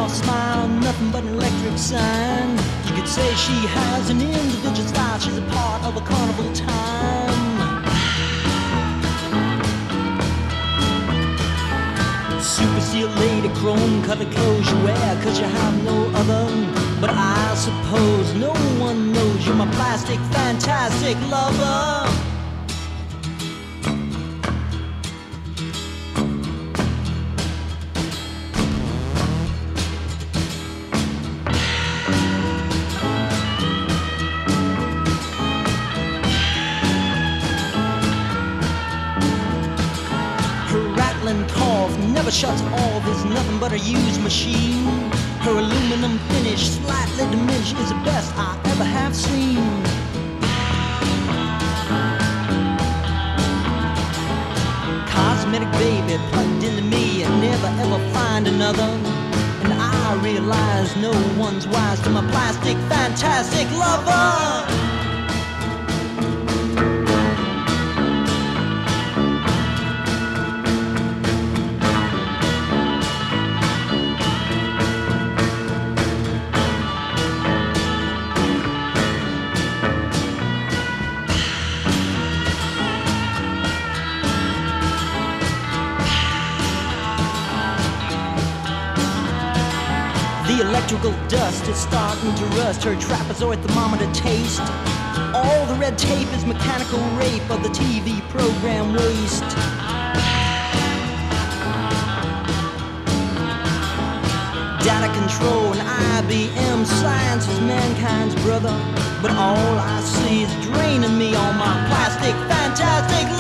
soft smile, nothing but an electric sign. You could say she has an individual style. She's a part of a carnival time. Super seal lady, chrome colored clothes you wear, 'cause you have no other. But I suppose no one knows you're my plastic, fantastic lover. Never shuts off, is nothing but a used machine. Her aluminum finish, slightly diminished, is the best I ever have seen. Cosmetic baby plugged into me and never ever find another. And I realize no one's wise to my plastic, fantastic lover. The electrical dust is starting to rust her trapezoid thermometer taste. All the red tape is mechanical rape of the TV program waste. Data control and IBM science is mankind's brother. But all I see is draining me on my plastic, fantastic